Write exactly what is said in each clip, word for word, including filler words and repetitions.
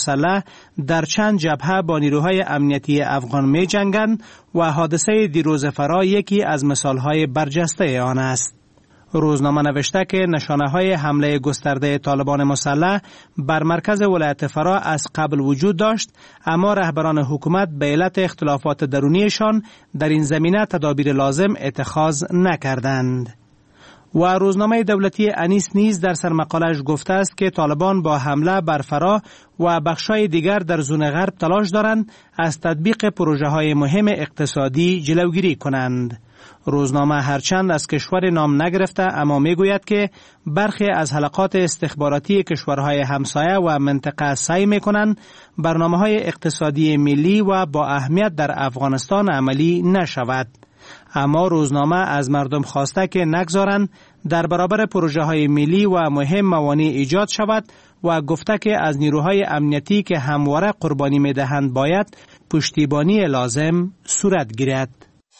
مسلح در چند جبهه با نیروهای امنیتی افغان می جنگند و حادثه دیروز فرا یکی از مثالهای برجسته آن است. روزنامه نوشته که نشانه‌های حمله گسترده طالبان مسلح بر مرکز ولایت فرا از قبل وجود داشت، اما رهبران حکومت به علت اختلافات درونیشان در این زمینه تدابیر لازم اتخاذ نکردند. و روزنامه دولتی انیس نیز در سرمقاله‌اش گفته است که طالبان با حمله بر فرا و بخش‌های دیگر در زون غرب تلاش دارند از تطبیق پروژه‌های مهم اقتصادی جلوگیری کنند. روزنامه هرچند از کشور نام نگرفته اما میگوید که برخی از حلقات استخباراتی کشورهای همسایه و منطقه سعی میکنند برنامه‌های اقتصادی ملی و با اهمیت در افغانستان عملی نشود. اما روزنامه از مردم خواسته که نگذارند در برابر پروژه‌های ملی و مهم موانع ایجاد شود و گفته که از نیروهای امنیتی که همواره قربانی می‌دهند باید پشتیبانی لازم صورت گیرد.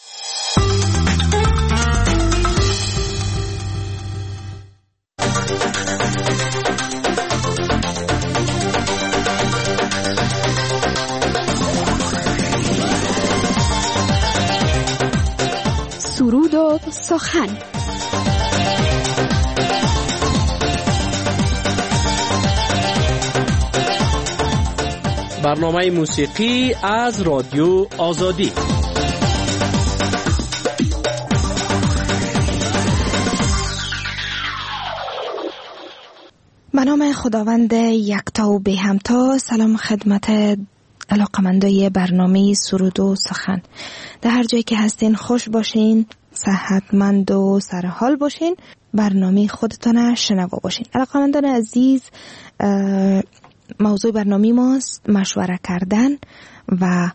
سرود و سخن. برنامه موسیقی از رادیو آزادی. به نام خداوند یکتا و بی همتا. سلام خدمت علاقمندای برنامه سرود و سخن. در هر جایی که هستین خوش باشین، صحتمند و سرحال باشین، برنامه خودتان شنوا باشین. علاقمندان عزیز، موضوع برنامه ماست مشوره کردن و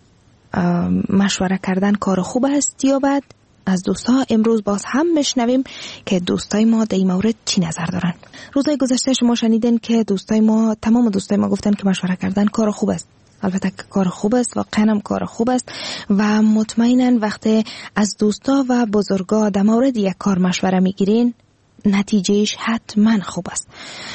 مشوره کردن کار خوب است یا بد. از دوستا امروز باز هم میشنویم که دوستای ما در این مورد چی نظر دارن. روزهای گذشته شما شنیدین که دوستای ما، تمام دوستای ما گفتن که مشوره کردن کار خوب است. البته کار خوب است، واقعا هم کار خوب است و مطمئناً وقتی از دوستا و بزرگا در مورد یک کار مشوره میگیرین نتیجهش حتما خوب است.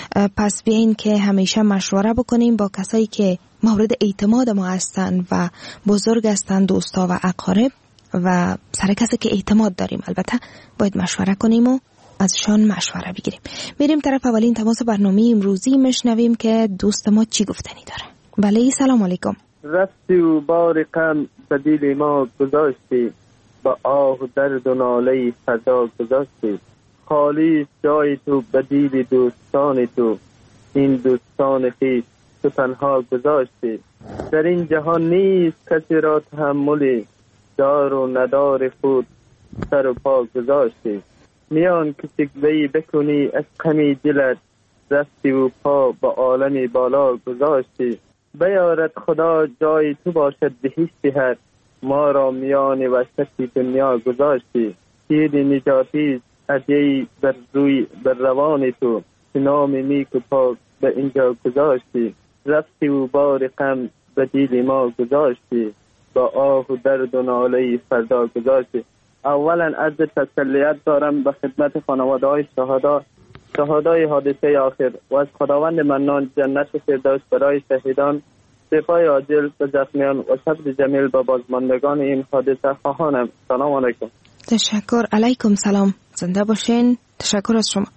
پس بیاین که همیشه مشوره بکنیم با کسایی که مورد اعتماد ما هستن و بزرگ هستن، دوستا و اقارب و سر کسی که اعتماد داریم. البته باید مشوره کنیم و ازشان مشوره بگیریم. میریم طرف اولین تماس برنامه امروزی، میشنویم که دوست ما چی گفتنی داره. بله، سلام علیکم. رفتی و بار غم به دل ما گذاشتی، با آه درد و ناله فضا گذاشتی. خالی جای تو به دل دوستان تو، این دوستان خویش تو تنها گذاشتی. در این جهان نیست کسی را تحملی، دار و ندار خود سر و پا گذاشتی. میان که سکوهی بکنی از غم دلت، رفتی و پا با عالم بالا گذاشتی. بیارد خدا جای تو باشد بهشت هر، ما را میان وحشت دنیا گذاشتی. تیر نجاتی هدیه بر روی بر روان تو، که نام نیک و پاک به اینجا گذاشتی. رفتی و بار غم به دل ما گذاشتی، با آه و درد و ناله فردا گذاشتی. اولا از تسلیت دارم به خدمت خانواده های شهدا، شهدای حادثه آخر، و از خداوند منان جنت فردوس برای شهیدان، شفای عاجل به زخمیان و صبر جمیل به بازماندگان این حادثه خواهانم. سلام علیکم. تشکر. علیکم سلام. زنده باشین. تشکر از شما.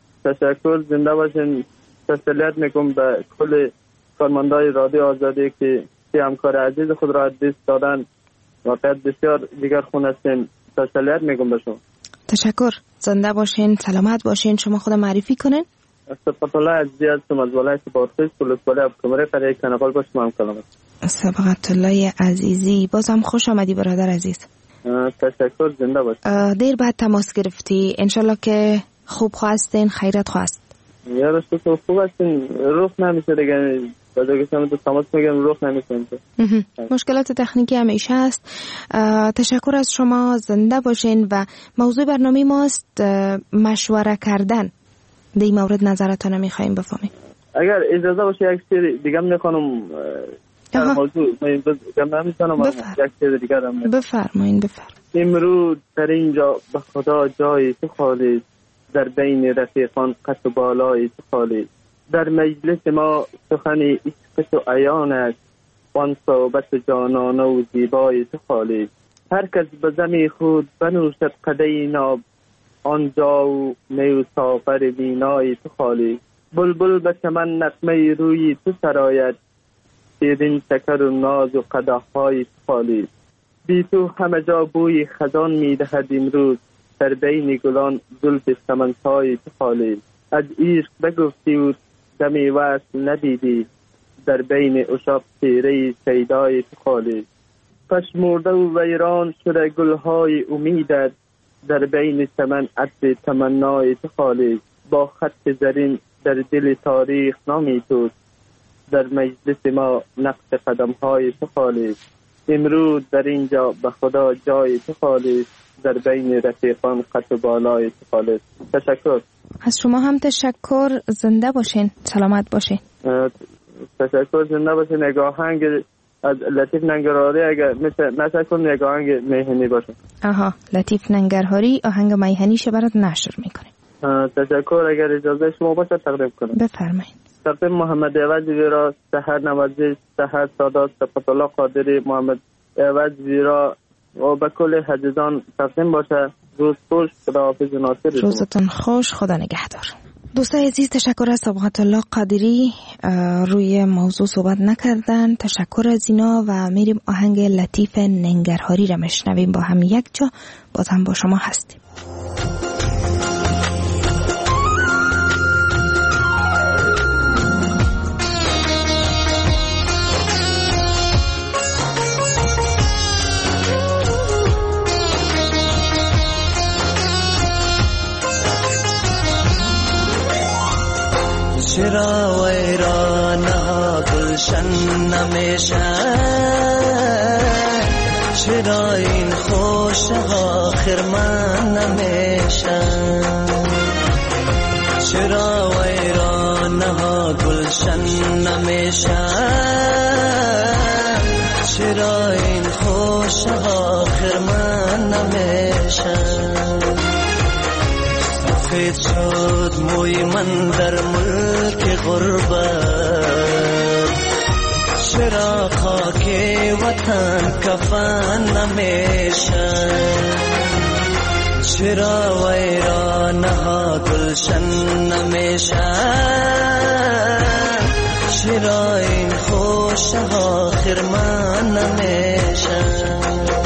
تشکر. زنده باشین. تسلیت میکنم به کل کارمندای رادیو آزادی که همکار عزیز خود را دست دادن و قد بسیار دیگر خون هستین. تسلیت میکنم به شما. تشکر. زنده باشین، سلامت باشین. شما خود معرفی کنین. سبقت الله عزیزی هستم از ولایت بادغیس، ولسوالی ابوکمری، قریه کنقال. باشم هم کلامت. سبقت الله عزیزی، بازم خوش آمدی برادر عزیز. تشکر. زنده باش. دیر بعد تماس گرفتی، انشالله که خوب خواستین، خیرت خواست. یا راستی تو خوب هستین، روح نمیشه دیگه. بعد که تو تماس میگم روح نمیشه. مشکلات تکنیکی همیشه هست. تشکر از شما. زنده باشین. و موضوع برنامه ماست مشوره کردن. در این مورد نظرتان میخواییم بفهمیم. اگر اجازه باشه یک سری دیگه میخوام در موضوع من نمیتونم یک سری دیگه هم بفرمایین. بفرمایین. امروز در اینجا به خدا جای تو خالی، در بین رفیقان قد و بالای تو خالی. در مجلس ما سخن عکس و عیان است، وان صحبت جانانه و زیبای تو خالی. هر کس به دم خود بنوشد قدح ناب، آنجا و می و سافر بینای تو خالی. بلبل به چمن نغمه روی تو سراید، شیرین شکر و ناز و قدح‌های تو خالی. بی تو همه جا بوی خزان می دهد امروز، در بین گلان زلف سمن‌های تو خالی. از عشق بگفتی و دمی وصل ندیدی، در بین اشاق تیره سیدای تو خالی. پشمرده و ویران شده گلهای امیدت، در بین چمن عطر تمنای تو خالی. با خط زرین در دل تاریخ نامی توست، در مجلس ما نقش قدمهای تو خالی. امروز در اینجا به خدا جای تو خالی، در بین رفیقان قد و بالای تو خالی. تشکر. از شما هم تشکر. زنده باشین، سلامت باشین. تشکر، زنده باشین. یک آهنگ از لطیف ننگرهاری اگر مثل نشر کن، یک آهنگ میهنی باشه. آها، لطیف ننگرهاری آهنگ میهنیش برات نشر میکنه. تشکر. اگر اجازه شما باشه تقدیم کنم. بفرمایید. تقدیم محمد عوض ویرا، سحر نوازی، سحر سادات، صفت الله قادری، محمد عوض ویرا و به کل حجزان تقدیم باشه. روز خوش، خداحافظ ناصر. روزتون خوش، خدا نگهدار. دوستای عزیز، تشکر از صفت الله قادری، روی موضوع صحبت نکردن. تشکر از اینا و میریم آهنگ لطیف ننگرهاری را مشنویم با هم یک جا. باز هم با شما هستیم. چرا ویرانها گلشن نمیشن، چرا این خوشها خرمن نمیشن، چرا ویرانها گلشن نمیشن، چرا این خوشها خرمن نمیشن. سفید شد موی من در ملک غربت، چرا خاک وطن کفن نمیشن، چرا ویرانها گلشن نمیشن، چرا این خوشها خرمن نمیشن.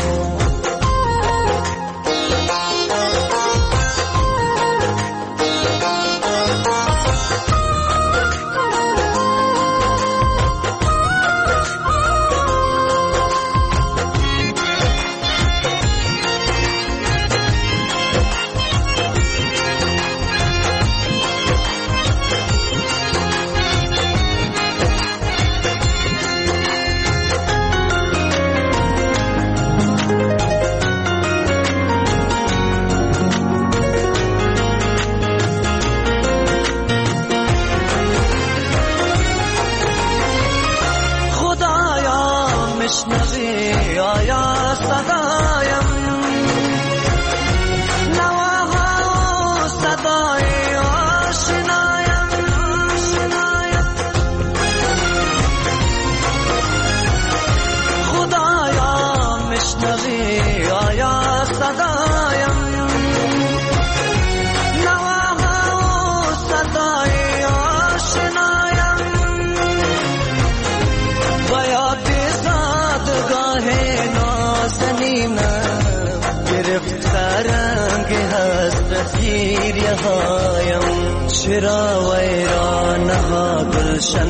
چرا ویرانها گلشن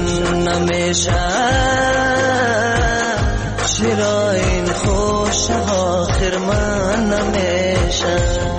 نمیشن، چرا این خوشها خرمن نمیشن.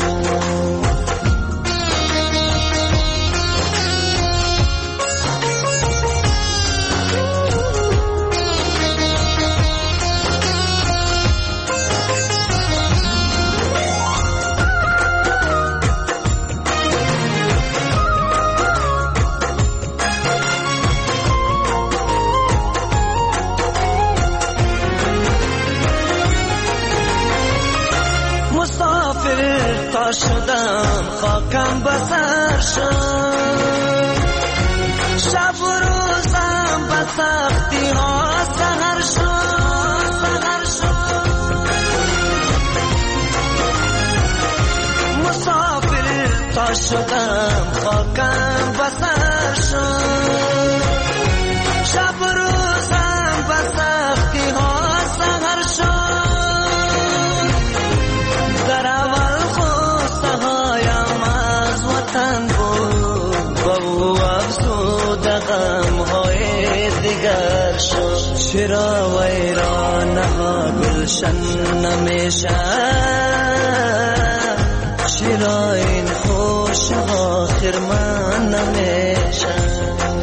شدم خاکم بسر شد، شب و روزم به سختی شد چرا ویرانه گلشن نمیشه چرا این خوش آخر من نمیشه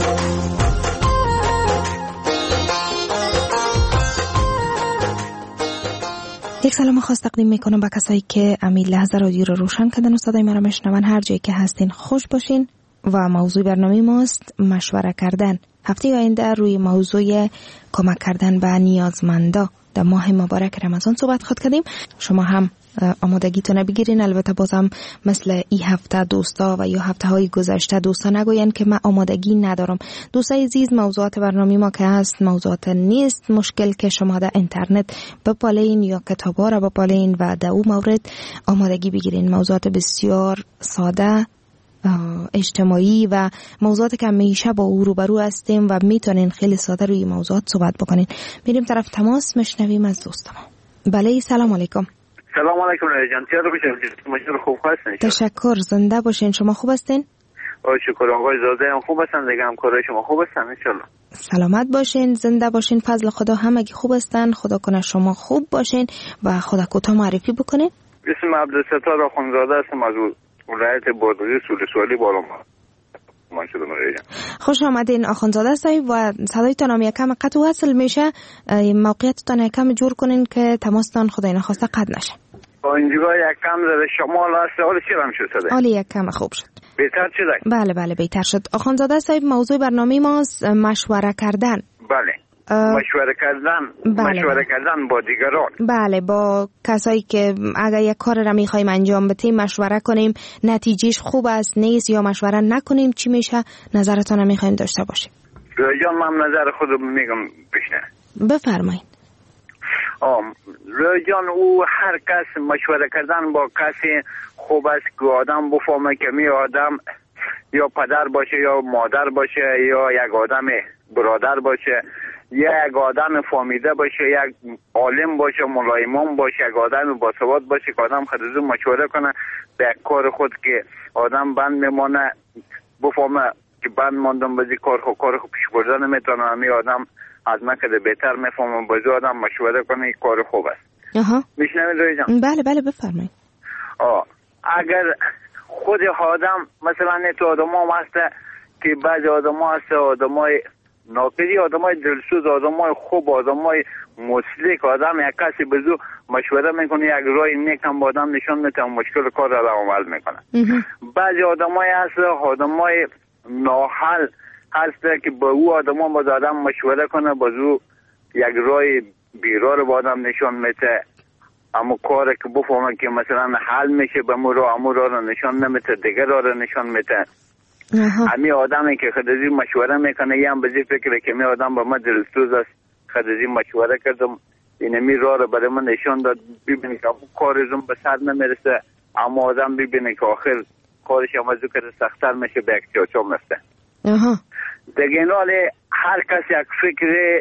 یک سلام خاص تقدیم میکنم به کسایی که امی لحظه رادیو رو روشن کردن و صدای مرا میشنون. هر جایی که هستین خوش باشین و موضوع برنامه ماست مشوره کردن. هفته آینده روی موضوع کمک کردن به نیازمندا در ماه مبارک رمضان صحبت خود کردیم. شما هم آمادگیتون بگیرین. البته بازم مثل این هفته دوستا و یا هفته های گذشته دوستا نگوین که من آمادگی ندارم. دوستای عزیز، موضوعات برنامه ما که هست موضوعات نیست مشکل که شما در اینترنت بپالین یا کتابا را بپالین و در اون مورد آمادگی بگیرین. موضوعات بسیار ساده، اجتماعی و موضوعاتی که همیشه با او روبرو هستیم و میتونین خیلی ساده روی موضوعات صحبت بکنین. میریم طرف تماس، مشنویم از دوستم. بله، سلام علیکم. سلام علیکم جان، چطور باشین؟ مشکل خوب هستین؟ تشکر، زنده باشین. شما خوب هستین؟ آه شکر آقای زاده هم خوب هستن دیگه، همکارای شما خوب هستن ان شاء الله. سلامت باشین، زنده باشین، فضل خدا همگی خوب هستن. خدا کنه شما خوب باشین و خدا کوتاه معرفی بکنین. اسم عبدالستار آخوندزاده هستم از ولایت بادغیس سولی بالام. خوش آمدین آخوندزاده صاحب و صدایتان هم یکم قطع وصل میشه. موقعیتتان یکم جور کنین که تماستان خدای نخواسته قطع نشه. اینجا یکم در شمال هست. حالا چی هم شد صدای؟ حالا یکم خوب شد. بهتر شد؟ بله بله بهتر شد. آخوندزاده صاحب موضوع برنامه ماست مشوره کردن. بله. مشوره کردن. بله. مشوره کردن با دیگران. بله، با کسایی که اگر یک کار را میخوایم انجام بدیم مشوره کنیم نتیجهش خوب است نیست، یا مشوره نکنیم چی میشه. نظرتان میخوایم داشته باشیم. جان من نظر خودم میگم بشنه. بفرمایید. آم جان او هر کس مشوره کردن با کسی خوب است که آدم بفهمه که می آدم یا پدر باشه یا مادر باشه یا یک آدم برادر باشه یا یک آدم فهمیده باشه، یک عالم باشه، ملایمان باشه، یک آدم باسواد باشه که آدم خود از مشوره کنه به کار خود که آدم بند میمانه بفهمه که بند ماندم بازی کار خود کار خود پیش بردن نمیتونه. همی آدم از من که بهتر میفهمم بازی آدم مشوره کنه کار خوب است. آها میشنوید روی جان؟ بله بله بفرمایید. آه اگر خود آدم مثلا نه تو آدم هم هسته که بعضی آدم ها هسته آدم های ناقدی، آدم های دلسوز، آدم های خوب، آدم های مسلک، آدم یک کسی بزو مشوره میکنه یک رای نیک هم با آدم نشان میتونه مشکل کار را عمل میکنه. بعضی آدم های هسته آدم های ناحل هسته که با او آدم ها با آدم مشوره کنه بازو یک رای بیرا رو با آدم نشان میته، اما کاری که بفهمه که مثلا حل میشه به مو رو امو رو نشان نمیته، دیگر رو نشان میته. امی آدمی که خدازی مشوره میکنه یه هم بزی فکره که می آدم با من دلسوز است خدازی مشوره کردم اینمی راه رو برای من نشان داد، ببینی که کارشون به سر نمیرسه اما آدم ببینه که آخر کارش هم از او که سختر میشه به یک چاچا میفته. دیگه اینالی هر کس یک فکر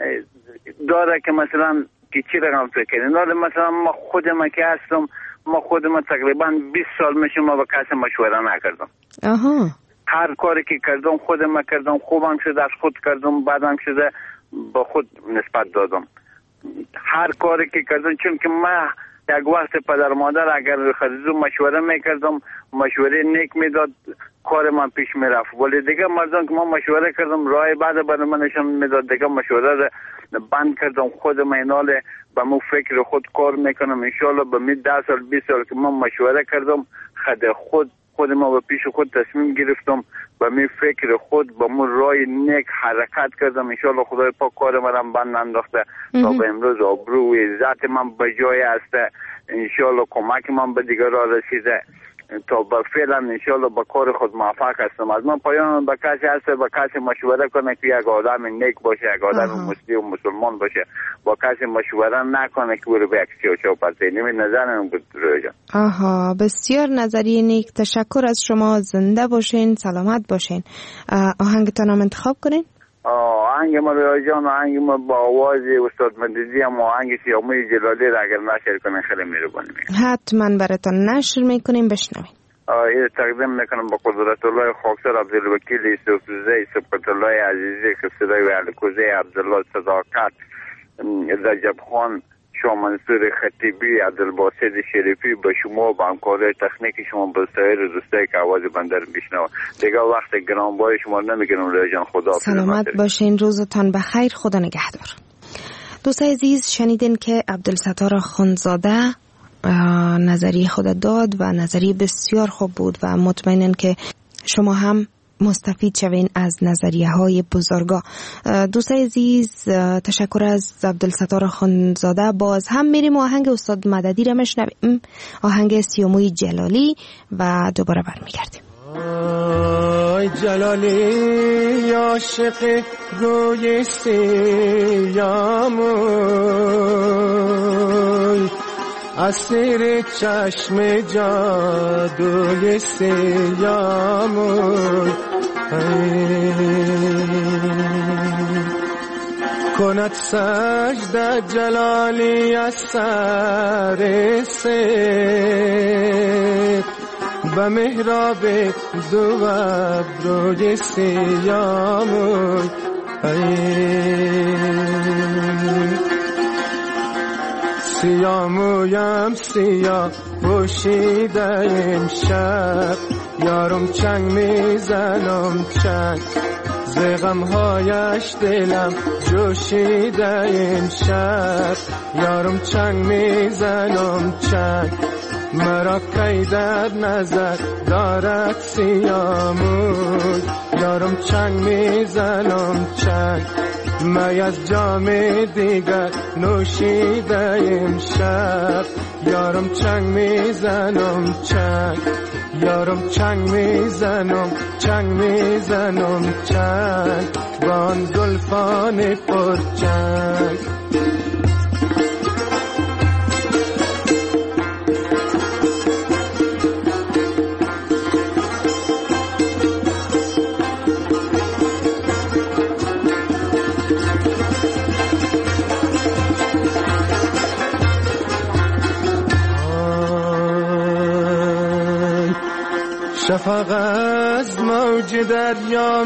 داره که مثلا که چی رقم فکر اینالی مثلا ما خودم که هستم، ما خودم تقریبا بیست سال میشه ما با کسی مشوره نکردم. آها. هر کاری که کردم خودم کردم، خوبم شده از خود کردم، بعدم شده با خود نسبت دادم. هر کاری که کردم چون که من یک وقت پدر مادر اگر خریدم مشوره میکردم مشوره نیک میداد کار من پیش میرفت، ولی دیگه مردم که من مشوره کردم راه بعد برای من نشان میداد دیگه مشوره رو بند کردم. خودم ایناله با مو فکر خود کار میکنم انشالله به می ده سال بیست سال که من مشوره کردم خود خود خود ما به پیش خود تصمیم گرفتم و می فکر خود با مو رای نیک حرکت کردم انشالله خدای پاک کار منم بند انداخته تا به امروز آبرو و عزت من به جای هسته، انشالله کمک من به دیگر را رسیده تا با فعلا انشالله با کار خود موفق هستم. از من پایان با کسی هست با کسی مشوره کنه که یک آدم نیک باشه، یک آدم مسلم و مسلمان باشه، با کسی مشوره نکنه که برو به یک چاچا پرته. نمی نظرم بود روی جان. آها، بسیار نظریه نیک. تشکر از شما. زنده باشین، سلامت باشین. آهنگتان هم انتخاب کنین. آهنگ ما روی جان، آهنگ ما با آواز استاد مددی هم آهنگ سیاموی جلالی را اگر نشر کنین خیلی مهربانی میکنم. حتما براتون نشر میکنیم، بشنوین. این تقدیم میکنم به قدرت الله خاکسار عبدالوکیل یوسفزی، سبقت الله عزیزی، خسرای و علکوزی، عبدالله صداقت، رجب خان، شما منصور خطیبی، عبدالباسط شریفی، به شما با همکاری تکنیک شما به سایر دوستایی که آواز بنده رو میشنوند. دیگه وقت گرانبار شما نمیگیرم لوی جان. خدا سلامت باشین، روزتان بخیر، خدا نگهدار. دوستای عزیز، شنیدین که عبدالستار اخوندزاده نظریه خود داد و نظریه بسیار خوب بود و مطمئنن که شما هم مستفید شوین از نظریه های بزرگا. دوستای عزیز، تشکر از عبدالستار اخوندزاده. باز هم میریم آهنگ استاد مددی رو میشنویم، آهنگ سیاموی جلالی، و دوباره برمیگردیم. آی جلالی عاشق روی سیاموی، اسیر چشم جادوی سیاموی، کند سجده جلالی از سر سید، به محراب دو ابروی سیاموی. سیامویم سیاه پوشیده امشب، یارم چنگ میزنم چنگ، ز غمهایش دلم جوشیده امشب، یارم چنگ میزنم چنگ، مرا کی در نظر دارد سیاموی، یارم چنگ میزنم چنگ، می از جام دیگر نوشیده امشب، یارم چنگ میزنم چنگ، یارم چنگ میزنم چنگ میزنم چنگ، با آن زلفان پرچنگ. شفق از موج دریا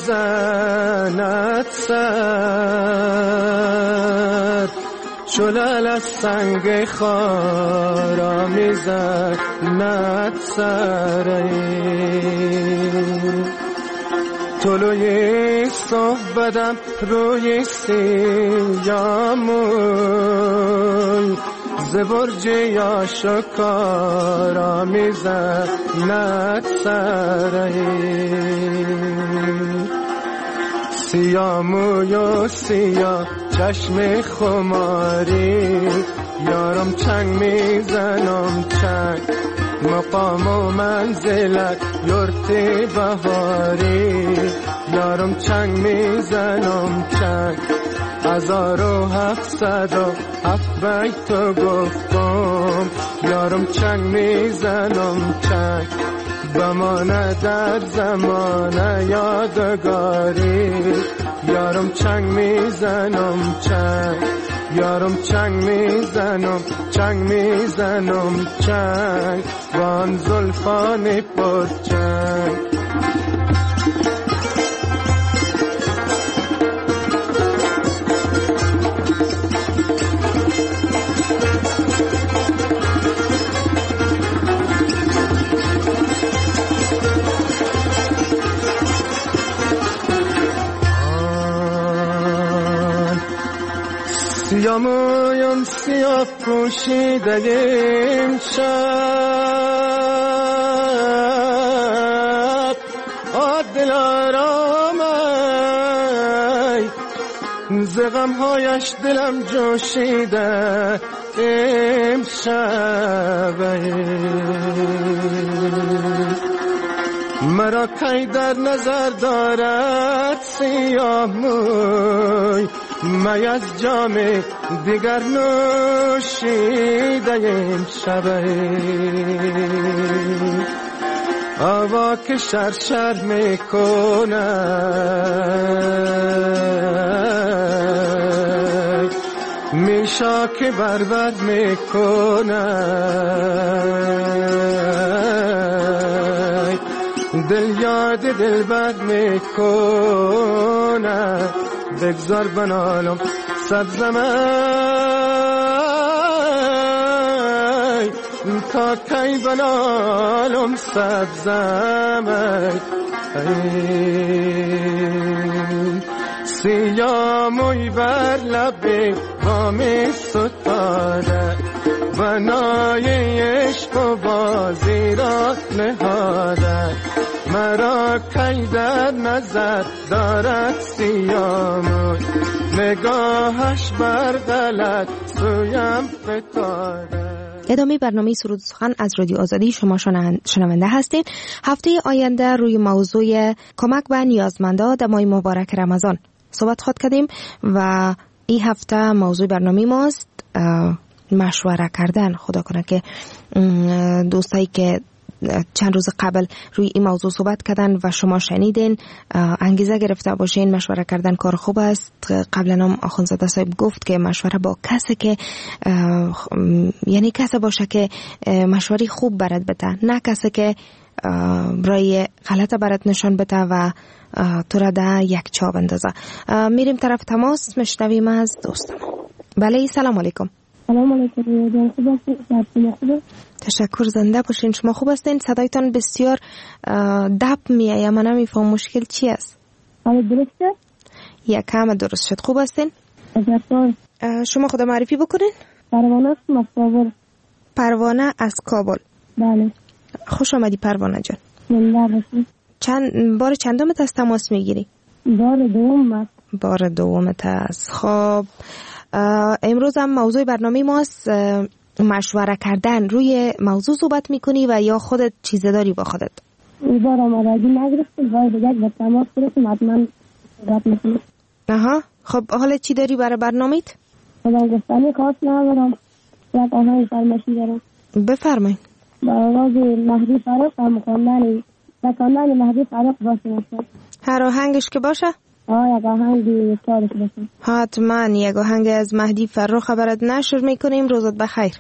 میزند سر، شلال از سنگ خارا میزند سر، طلوی صحبتم روی سیاموی، ز برج آشکارا میزند سر، سیاموی و سیاه چشم خماری، یارم چنگ میزنم چنگ، مقام و منزلت یورت بهاری، یارم چنگ میزنم چنگ، هزار و هفتصد و هفت بیت تو گفتم، یارم چنگ میزنم چنگ، بمانه در زمان یادگاری، یارم چنگ میزنم چنگ، یارم چنگ میزنم چنگ میزنم چنگ، وان زلفان پرچنگ. سیامویم سیاه پوشیده امشب، دل آرامه ز غمهایش دلم جوشیده امشب، مرا کی در نظر دارد سیاموی، می از جام دیگر نوشیده امشب، هوا که شرشر میکنه میشا که برباد میکنه دل یاد دل بد میکنه بگذار بنالم سبزمه تا کی بنالم سبزمه سیاموی بر لبه بامی ستاره بنای عشق و بازی را نهاده مرا کی در نظر دارد سیاموی نگاهش بر غلط سویم فتاده. ادامه برنامه سرود سخن از رادیو آزادی شما شنونده هستید. هفته آینده روی موضوع کمک به نیازمندان در ماه مبارک رمضان صحبت خواهد کردیم و این هفته موضوع برنامه ماست مشوره کردن. خدا کنه که دوستایی که چند روز قبل روی این موضوع صحبت کردن و شما شنیدین انگیزه گرفته باشین. مشوره کردن کار خوب است. قبلا هم آخوندزاده صاحب گفت که مشوره با کسی که یعنی کسی باشه که مشوری خوب برات بده، نه کسی که برای غلط برات نشان بده و تو را در یک چا بندازه. میریم طرف تماس، مشنویم از دوستم. بله سلام علیکم. سلام علیکم. خوب هستین؟ تشکر، زنده باشین. شما خوب هستین؟ صدایتان بسیار دب میایه، من نمیفهم مشکل چی است. حالا درسته؟ یک کم درست شد. خوب هستین؟ تشکر. شما خود معرفی بکنین. پروانه از کابل. پروانه از کابل. بله. خوش آمدی پروانه جان. زنده باشین. چند بار چندمت از تماس میگیری؟ بار دوم. بار دومت است. خب امروز هم موضوع برنامه ماست مشوره کردن. روی موضوع صحبت میکنی و یا خودت چیزه داری با خودت؟ این بار آمادگی نگرفتیم، باید دیگر به تماس برسیم، حتما صحبت میکنیم. آها. خب حالا چی داری برای برنامه‌ت؟ خودم گفتنی خواست ندارم، یک آهنگ فرمایشی دارم. بفرمایید. با آواز مهدی فرخ هم خواندن بکاندن مهدی فرخ باشه. هر آهنگش که باشه؟ آه یک آهنگ یکتارش باشه. حتما یک آهنگ از مهدی فرخ خبرت نشر میکنیم. روزت بخیر.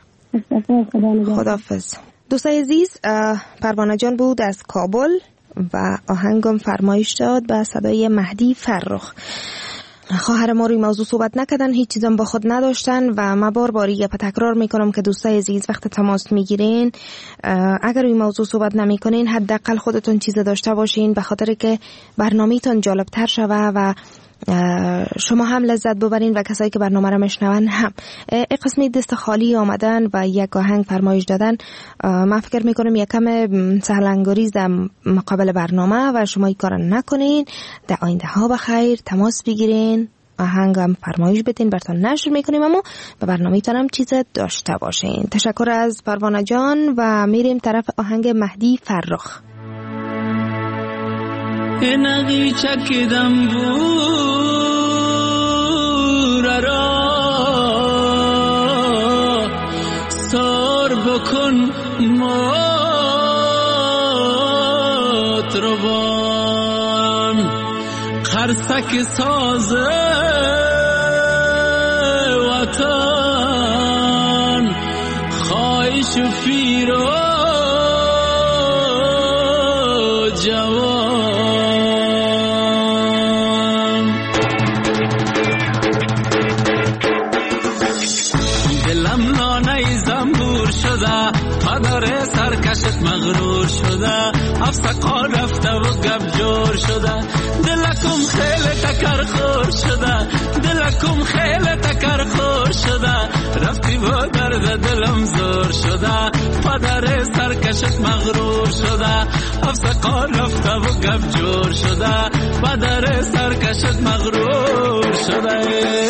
خداحافظ. دوستای عزیز، پروانه جان بود از کابل و آهنگم فرمایش داد به صدای مهدی فرخ. خواهر ما روی موضوع صحبت نکردن، هیچ چیزم با خود نداشتن و ما بار باری یه تکرار میکنم که دوستای عزیز وقت تماس میگیرین اگر روی موضوع صحبت نمیکنین حداقل خودتون چیز داشته باشین، به خاطر که برنامه‌تون جالبتر شوه و شما هم لذت ببرین و کسایی که برنامه را میشنون هم. این قسمی دست خالی آمدن و یک آهنگ فرمایش دادن، من فکر میکنم یکم سهلنگاریز در مقابل برنامه و شما این کار نکنین. در آینده ها بخیر تماس بگیرین، آهنگ هم فرمایش بدین، براتون نشر میکنیم اما به برنامه تان هم چیز داشته باشین. تشکر از پروانه جان و میریم طرف آهنگ مهدی فرخ. نقی چکیدم بور را سار بکن مات روان خرسک ساز وطن خواهش و فیرو جوان پدر سرکشت مغرور شده، افسقا رفته و گب جور شده، دلکم خیلی تکر خور شده، دلکم خیلی تکر خور شده، رفتی با درد دلم زور شده، پدر سرکشت مغرور شده، افسقا رفته و گب جور شده، پدر سرکشت مغرور شده.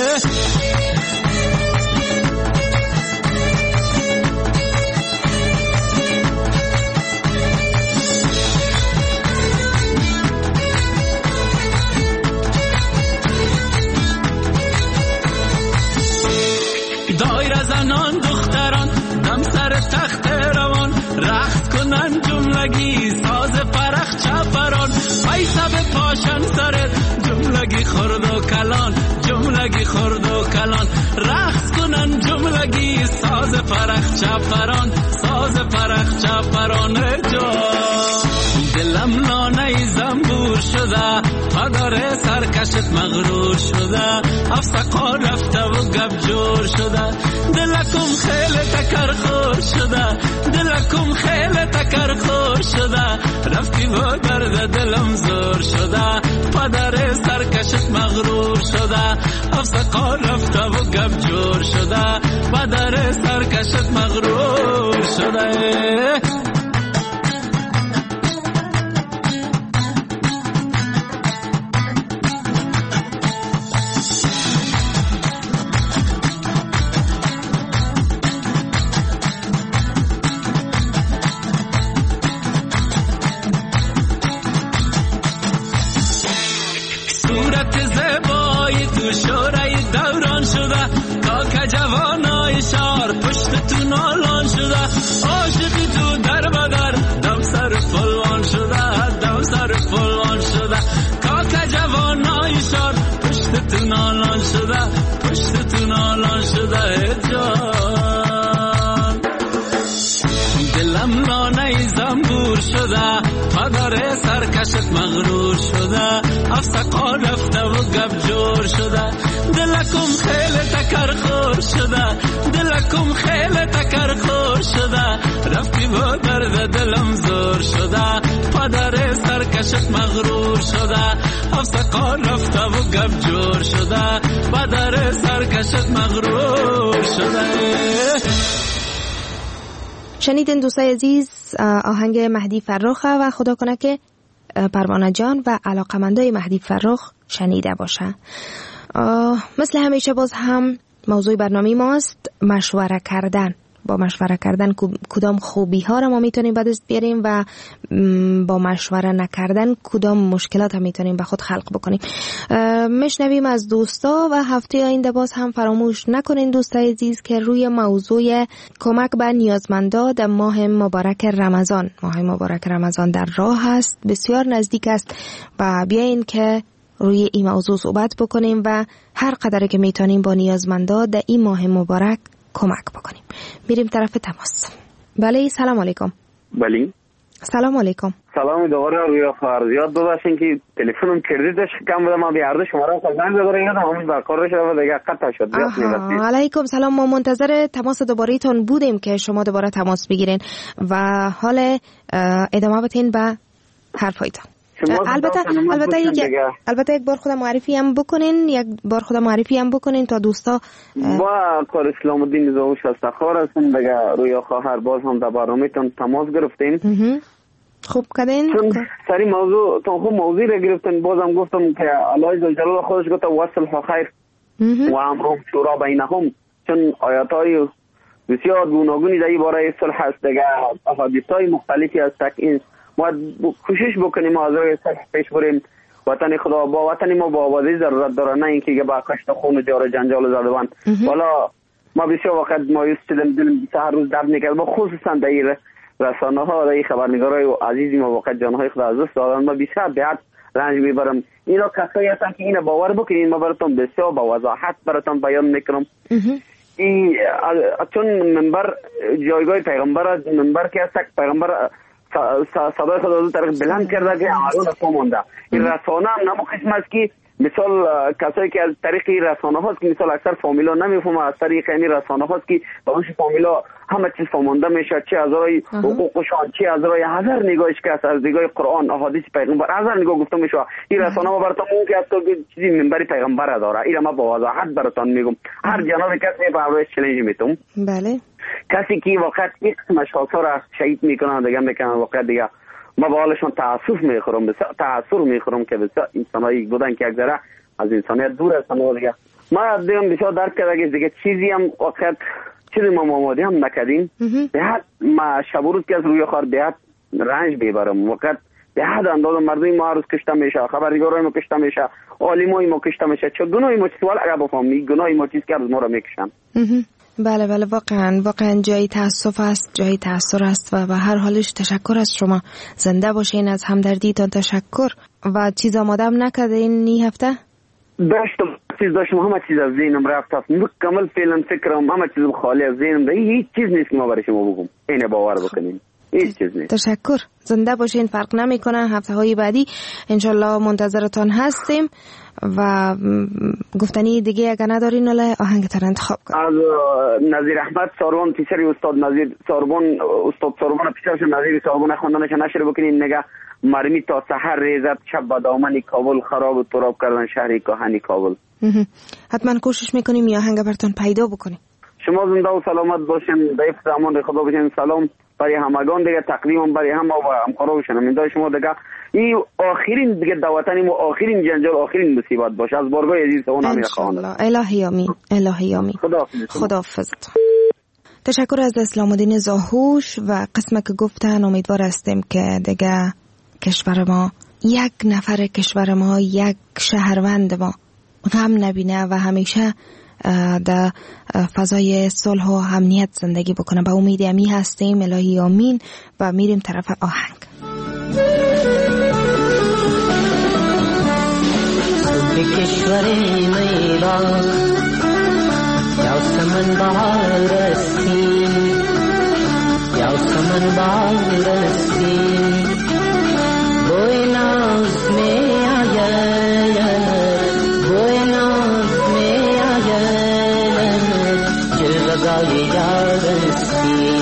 دایر زنان دختران دم سر تخت روان، رقص کنن جملگی ساز پرخ چپران، پیسه به پاشن سرت جملگی خرد و کلان، جملگی خرد و کلان، رقص زندگی ساز پرخ چپران ساز پرخ چپران جان دلم لانه زنبور شده پدر سرکشت مغرور شده افسقا رفته و گب جور شده دلکم خیلی تکر خور شده دلکم خیلی تکر خور شده رفتی و درد دلم زور شده پدر سرکشت مغرور شده افسقا رفته و گب جور شده پدر سرکشت مغرور شده. شار پشت تو نالان شده عاشقی تو در بدر دم سر فلوان شده دم سر فلوان شده کاک جوانای شار پشت تو نالان شده پشت تو نالان شده جان دلم لانه زنبور شده پدر سرکشت مغرور شده افسقا رفته و گب جور شده دلکم خیلی تکر خور شده دلکم خیلی تکر خور شده رفتی با درد دلم زور شده پدر سرکشت مغرور شده افسقا رفته و گب جور شده پدر سرکشت مغرور شده. شنیدین دوستای عزیز آهنگ مهدی فرخ و خدا کنه که پروانه جان و علاقمندای مهدی فرخ شنیده باشه. مثل همیشه باز هم موضوع برنامه ماست مشوره کردن. با مشوره کردن کدام خوبی ها را ما میتونیم به دست بیاریم و با مشوره نکردن کدام مشکلات هم میتونیم به خود خلق بکنیم. میشنویم از دوستا و هفته آینده باز هم فراموش نکنین دوستای عزیز که روی موضوع کمک به نیازمندا در ماه مبارک رمضان، ماه مبارک رمضان در راه است، بسیار نزدیک است و بیاین که روی این موضوع صحبت بکنیم و هر قدر که میتونیم با نیازمندا در این ماه مبارک کمک بکنیم. میریم طرف تماس. بله سلام علیکم. بله سلام علیکم. سلام دوباره روی فرضیات ببخشید که تلفنم کردیدش کم بوده، ما بیارده شماره رو زنگ بزنید یادم همین برقرار شد و دیگه قطع شد. علیکم سلام. ما منتظر تماس دوباره تون بودیم که شما دوباره تماس بگیرین و حال ادامه بدین به حرفایتون. البته البته یک البته یک بار خود معرفی هم بکنین یک بار خود معرفی هم بکنین تا دوستا. با کار اسلام الدین زاوش استخار هستم دیگه روی خواهر باز هم در برنامه‌تون تماس گرفتیم. خوب کردین. چون سری موضوع تو خوب موضوع را گرفتن بازم گفتم که الله جل جلاله خودش گفت وصل خیر و امر شورا بینهم، چون آیات‌های بسیار گوناگونی در این باره صلح است دیگه، احادیث‌های مختلفی است که این ما کوشش بکنیم از روی صلح پیش بریم. وطن خدا با وطن ما با آبادی ضرورت داره، نه اینکه با کشت خون و جار جنجال زدوان. والا ما بسیار وقت مایوس شدیم، دلم هر روز درد میکرد، با خصوصا در این رسانه ها، در این خبرنگارای عزیزی ما وقت جانهای خدا از دست دادن، ما بسیار بیاد رنج میبرم. اینا کسایی هستن که اینو باور بکنین، ما براتون بسیار با وضاحت براتون بیان میکنم. این چون منبر جایگاه پیغمبر، منبر که است پیغمبر صدای خدا از طرف بلند کرده که آیون اصلا مونده. این رسانه هم نمو قسم است که مثال کسایی که از طریق رسانه هاست که مثال اکثر فامیلا نمیفهمه، از طریق این رسانه هاست که با اون فامیلا همه چیز فهمونده میشه، چه از رای حقوقشان، چه از رای هزار نگاهش که از نگاه قرآن احادیث پیغمبر هزار نگاه گفته میشه. این رسانه ما براتون اون که از که چیزی منبر پیغمبر داره، این ما با وضاحت براتون میگم. هر جناب کسی به روش چالش میتونم. بله کسی که واقعا یک قسم اشخاص را شهید میکنن دیگه میکنن واقعا دیگه ما با حالشون تاسف میخورم، بسیار تاثر میخورم که بسیار انسانایی بودن که یک ذره از انسانیت دور هستن و دیگه ما دیگه بسیار درک کرده دیگه چیزی هم واقعا چیزی ما آماده هم نکردیم. به حد ما شب و روز که از روی خار به حد رنج بیبرم، واقعا به حد انداز مردم ما روز کشته میشه، خبرنگارای ما کشته میشه، عالمای ما کشته میشه. چه گناهی ما سوال اگه بفهمی گناهی ما چیز که از ما رو میکشن. بله بله واقعا واقعا جای تاسف است، جای تاثر است و به هر حالش تشکر از شما. زنده باشین، از همدردیتان تشکر. و چیز آماده هم نکرده این هفته؟ داشتم چیز داشتم، همه چیز از ذهنم رفت است. مکمل فعلا فکرم همه چیز خالی از ذهنم. هیچ چیز نیست که ما برای شما بگم. اینه باور بکنین. هیچ چیز نیست. تشکر. زنده باشین، فرق نمیکنه. هفته های بعدی انشالله منتظرتان هستیم و گفتنی دیگه اگه ندارین ولی آهنگتر انتخاب کن. از نظیر احمد ساربان پیشر استاد نظیر ساربان استاد ساربان پیشرش نظیر ساربان خواندنش نشر بکنین. نگه مرمی تا سحر ریزد شب با دامن کابل خراب و تراب کردن شهر کهن کابل. حتما کوشش میکنیم یا آهنگ براتون پیدا بکنیم. شما زنده و سلامت باشین. ضعیف زمان خدا باشین. سلام برای همگان دیگه، تقریبا برای همه و همکارا و شنوندگان شما دیگه. این آخرین دیگه دعوتانی و آخرین جنجال آخرین مصیبت باشه از بارگاه عزیز اون هم خواهند. الهی آمین. الهی آمین. خداحافظ. تشکر از اسلام الدین زاهوش و قسمت که گفتن. امیدوار هستیم که دیگه کشور ما، یک نفر کشور ما، یک شهروند ما غم نبینه و همیشه در فضای صلح و امنیت زندگی بکنه. با امید امی هستیم. الهی آمین. و میریم طرف آهنگ. به کشور میران یا سمن بهار رسی، یا سمن بهار رسی، بوی ناز می آید، بوی ناز می آید، جلوگاه یار رسی،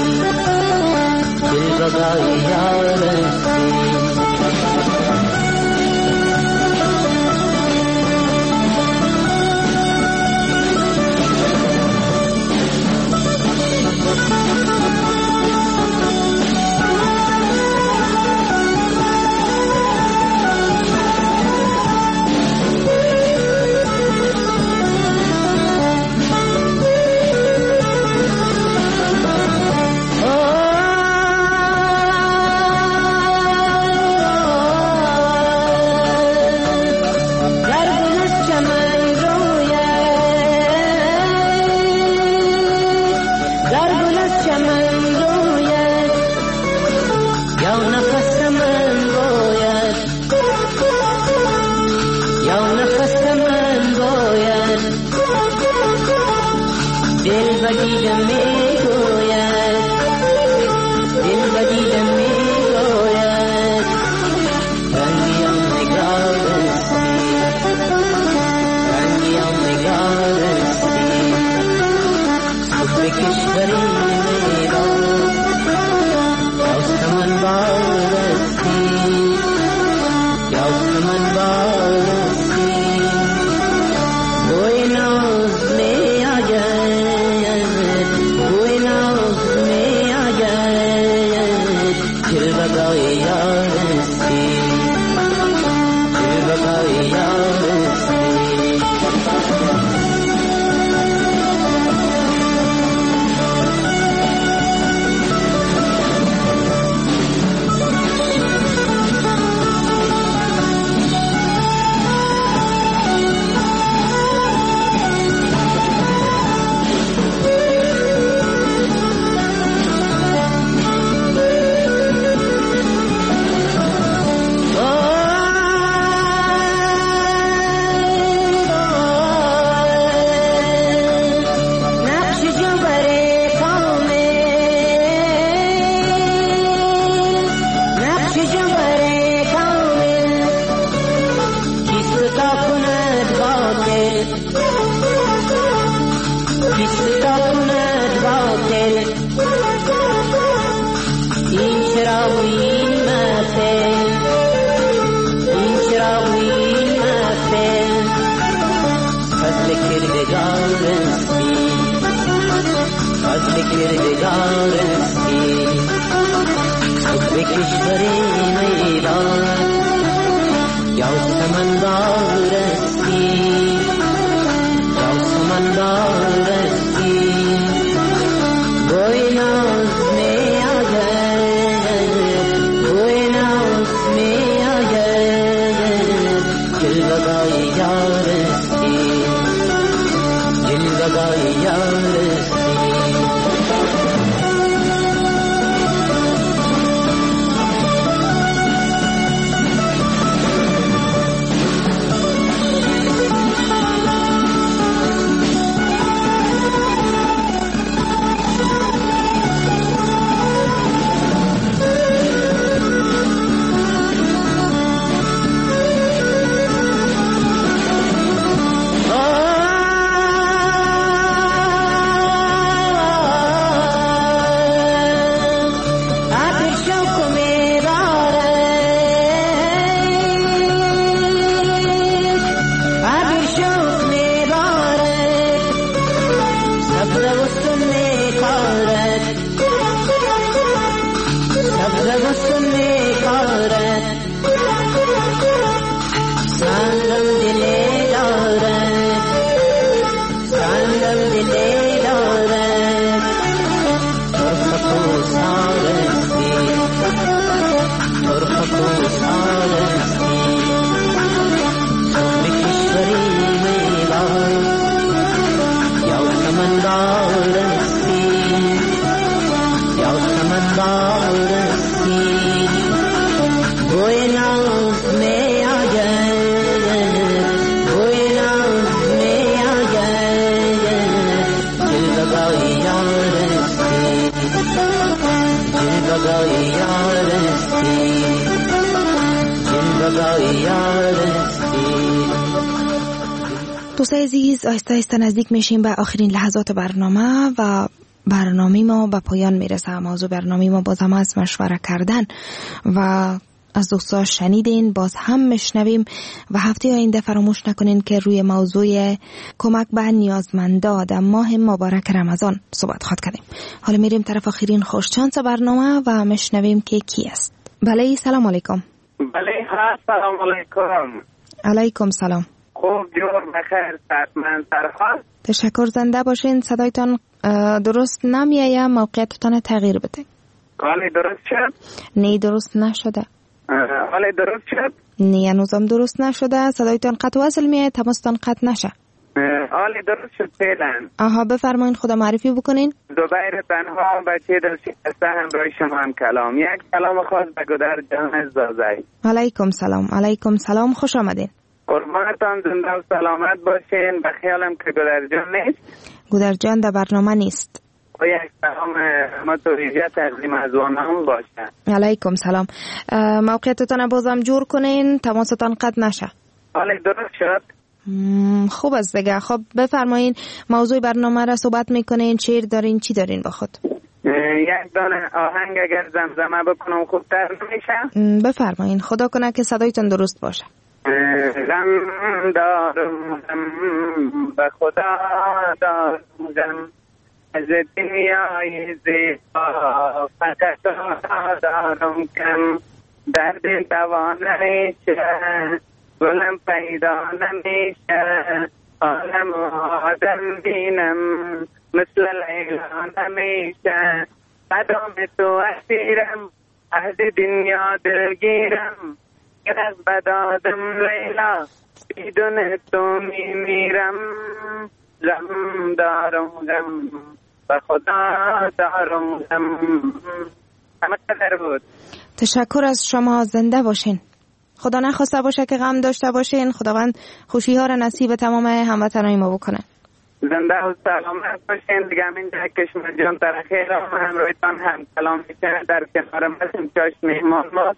جلوگاه یار رسی. سبز و سنی کارت سبز و سنی کارت سندم دلی دارد سندم دلی دارد ترخ کوسارستی ترخ کوسارستی به کشوری میوان یا سمندارستی یا سمندارستی گوی ناز می آید گوی ناز می آید جلوگاهی یارستی جلوگاهی یارستی جلوگاهی یارستی. دوستای عزیز، آهسته آهسته نزدیک میشیم به آخرین لحظات برنامه و برنامه ما به پایان میرسه. موضوع برنامه ما باز هم از مشوره کردن و از دوستا شنیدین، باز هم میشنویم و هفته آینده فراموش نکنین که روی موضوع کمک به نیازمندا در ماه مبارک رمضان صحبت خواهد کردیم. حالا میریم طرف آخرین خوششانس برنامه و میشنویم که کی است. بله، سلام علیکم. بله ها، سلام علیکم. علیکم سلام. خوب جور بخیر سرمن سرخواست. تشکر، زنده باشین. صدایتان درست نمیایه، موقعیتتان تغییر بده. حالی درست شد؟ نه درست نشده. حالی درست شد؟ نه هنوزم درست نشده. صدایتان قطع وصل میایه، تماستان قطع نشه. حالی درست شد فعلا. آها، بفرمایین، خدا معرفی بکنین. زبیر تنها بچه دل شکسته همراه شما هم کلام. یک کلام خاص به گودر جان زازایی. علیکم سلام. علیکم سلام، خوش آمدین. قربانتان، زنده و سلامت باشین. به خیالم که گودر جان نیست. گودر جان در برنامه نیست. و یک سلام متوریجه تقدیم از آنهم باشه. علیکم سلام. موقعیتتان بازم جور کنین، تماستان قطع نشه. حالی درست شد؟ خوب است دیگه. خب بفرمایین، موضوع برنامه را صحبت میکنین، شعر دارین، چی دارین با خود؟ یک دانه آهنگ اگر زمزمه بکنم خوبتر نمیشه؟ بفرمایین، خدا کنه که صدایتان درست باشه. غم دارم غم به خدا دارم غم از دنیای زیبا فقط دارم کم درد دوا نمیشه گلم پیدا نمیشه عالم آدم بینم مثل لیلا نمیشه قدم تو اسیرم عهد دنیا دلگیرم از بدادم لیلا بدون تو میمیرم غم دارم غم به خدا دارم غم. همه قدر بود. تشکر از شما، زنده باشین. خدا نخواسته باشه که غم داشته باشین. خداوند خوشی ها را نصیب تمام هموطنای ما بکنه. زنده و سلامت باشین. دیگه همین جا کشمر جان در خیر هم همراهتان هم کلام میشه در کنار مسیم چاش میهمان ما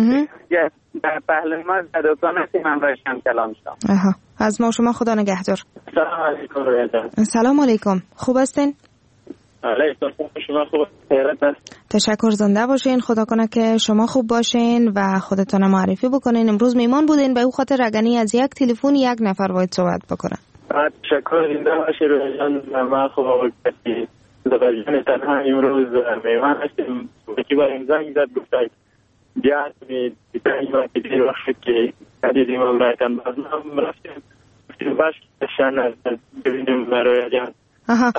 در پهلوی ما در دوستان هستیم هم باشم کلام شد. آها، از ما شما خدا نگهدار. سلام علیکم رویا جان. سلام علیکم، خوب هستین؟ علیکم شما خوب خیرت است. تشکر، زنده باشین. خدا کنه که شما خوب باشین و خودتون معرفی بکنین. امروز میمان بودین، به او خاطر رگنی از یک تلفن یک نفر باید صحبت بکنه. تشکر، زنده باشی رویا جان. ما خوب باشی. زبر جان تنها امروز میمان هستیم. یکی بار زنگ زد گفت بیاد می دیدیم و دیدیم وقت که دیدیم و برایتن باز ما رفتیم گفتیم باش شان از ببینیم رویا جان. آها،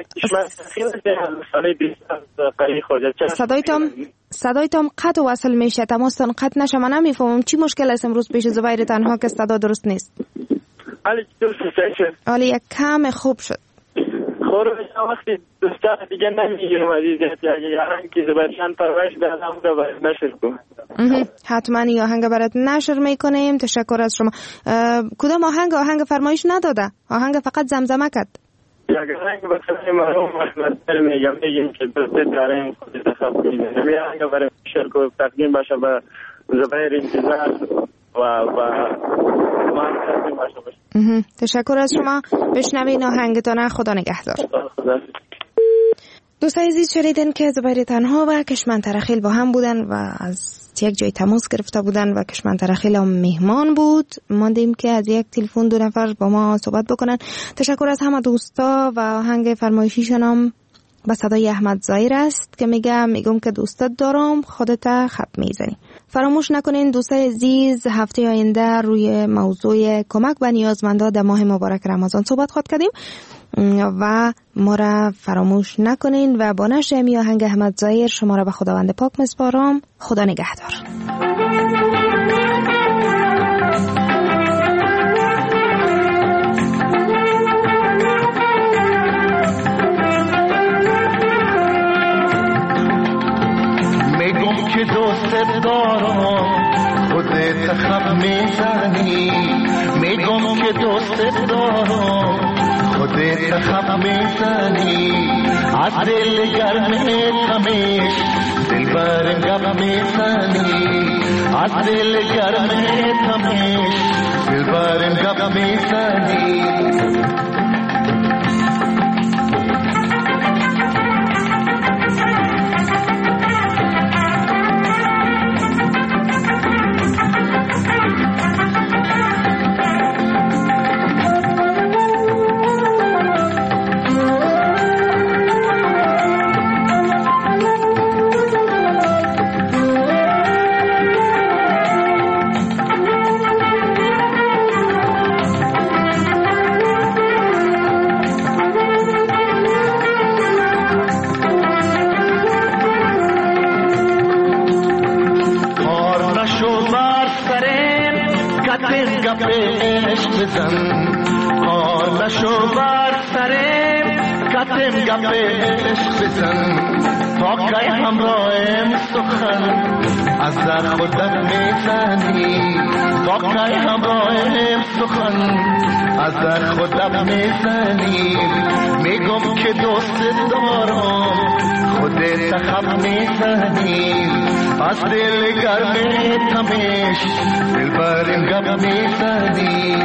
صدایتان صدایتان قطع وصل میشه، تماستان قطع نشه. من نمیفهمم چی مشکل است امروز پیش زبیر تنها که صدا درست نیست. حالی درست شد؟ حالی یک کم خوب شد. خورو وقتی دوستان دیگه نمیگیرم عزیزت یا آهنگ که زبرشان پرورش دادم رو باید نشر کن. حتما این آهنگ برات نشر میکنیم. تشکر از شما. کدام آهنگ؟ آهنگ فرمایش نداده، آهنگ فقط زمزمه کرد. یک آهنگ بخیر مرحوم احمد سر میگم میگیم که دوست داریم خود انتخاب کنیم. این آهنگ برای نشر کو تقدیم باشه به زبیر انتظار و و ما تقدیم باشه باشه. تشکر از شما. بشنوین آهنگتان. خدا نگهدار. خدا. دوستای عزیز، شنیدن که زبیر تنها و کشمن ترخیل با هم بودن و از یک جای تماس گرفته بودن و کشمنطره خیلی مهمان بود. ماندیم که از یک تلفن دو نفر با ما صحبت بکنن. تشکر از همه دوستا و آهنگ فرمایشیشون هم به صدای احمد ظاهر است که میگه میگم که دوستت دارم خودت خط میزنی. فراموش نکنین دوستای عزیز، هفته آینده روی موضوع کمک به نیازمندان در ماه مبارک رمضان صحبت خواهد کردیم و ما را فراموش نکنین و با نشر می آهنگ احمد ظاهر شما را به خداوند پاک میسپارم. خدا نگهدار. میگم که دوست دارم خودت خب میزنی، میگم که دوست دارم خودت خب میزنی، از دل گرم تمیش دل برم گپ میزنی، از دل گرم تمیش دل برم گپ میزنی. آن نشو بر سرم کتم گپ عشق بزن، تا که همراهم سخن از در خودت میزنی، تا که همراهم سخن از در خودت میزنی. میگم که دوست دارم خودت خب میزنی، از دل گرم تمیش دل برم گپ میزنی.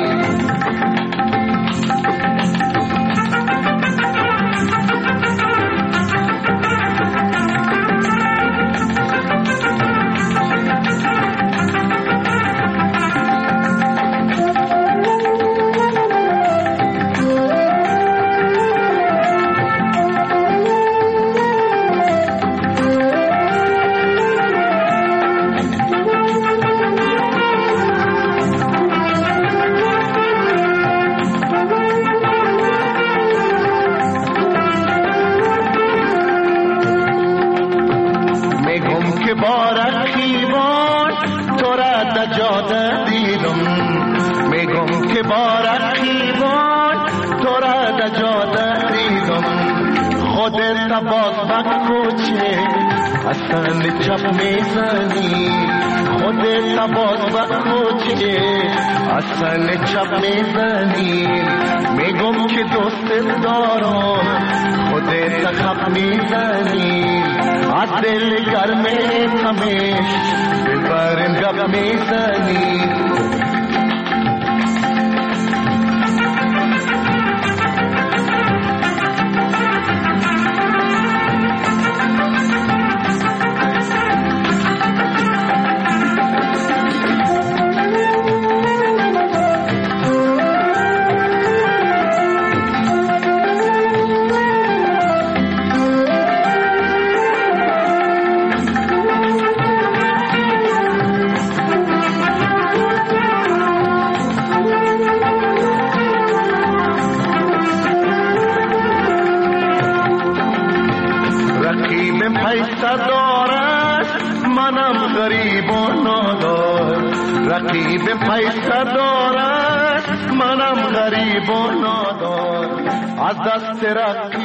اصلا چپ میزنی خودت باز بخوچه، اصلا چپ میزنی. میگم که دوست دارم خودت خب میزنی، از دل گرم تمیش دل برم گپ میزنی. رقیب پیسه دارد منم غریب و نادار، از دست رقیب